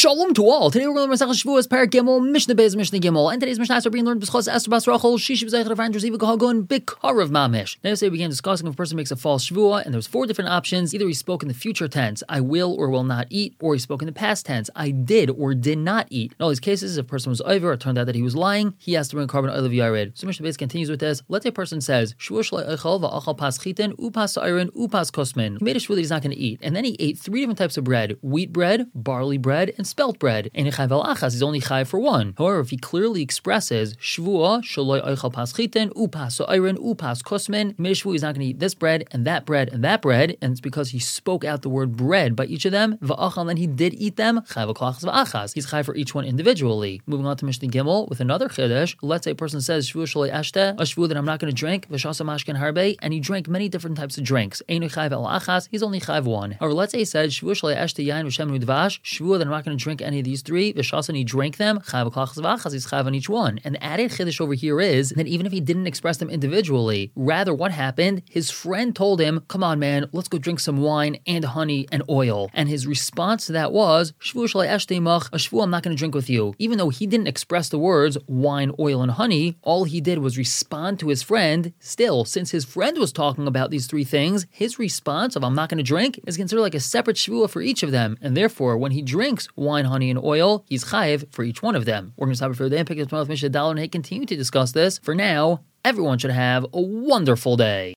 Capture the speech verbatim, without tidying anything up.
Shalom to all. Today we're going to learn Masechah Shavuos, Parak Gimel, Mishnah Beis, Mishnah Gimel. And today's Mishnah are being learned B'schos Esther Bas Rachel, Shishi B'zeichel Avran Jerziva Gahagon, Bikarav Mamish. Now yesterday we began discussing if a person makes a false Shavuah, and there's four different options. Either he spoke in the future tense, I will or will not eat, or he spoke in the past tense, I did or did not eat. In all these cases, if a person was over, it turned out that he was lying, he has to bring a carbon oil of Yared. So Mishnah Beis continues with this. Let's say a person says, Shavuos Shalai Eichel Va'achal Pas Chitin, Upas Sa'irin, Upas Kosmin. He made a Shavuah that he's not going to eat, and then he ate three different types of bread: wheat bread, barley bread, and spelt bread. And chayv al achas, he's only chayv for one. However, if he clearly expresses shvuah shaloi oichal pas chitin, upas so'irin, upas kosmin, he made a shvuah he's not going to eat this bread and that bread and that bread, and it's because he spoke out the word bread by each of them. Va'achal, and then he did eat them. Chayv al achas va'achas, he's chayv for each one individually. Moving on to Mishnah Gimel with another chiddush. Let's say a person says shvuah shaloi ashte, a shvuah that I'm not going to drink, v'shasa mashkin harbe, and he drank many different types of drinks. Einu chayv al achas, he's only chayv one. Or let's say he said shvuah shaloi ashte yain v'shem udvash, shvuah that I'm not going to drink any of these three. V'shas, and he drank them. Chayv al achas, he's chayv on each one. And the added chiddush over here is that even if he didn't express them individually, rather what happened? His friend told him, "Come on, man, let's go drink some wine and honey and oil." And his response to that was, "Shvuah shalai ashtei mach, a shvuah I'm not going to drink with you." Even though he didn't express the words wine, oil, and honey, all he did was respond to his friend. Still, since his friend was talking about these three things, his response of "I'm not going to drink" is considered like a separate shvuah for each of them. And therefore, when he drinks wine, honey, and oil, he's chayiv for each one of them. We're going to stop it for the day and pick up tomorrow with Mishnah Daled and continue to discuss this. For now, everyone should have a wonderful day.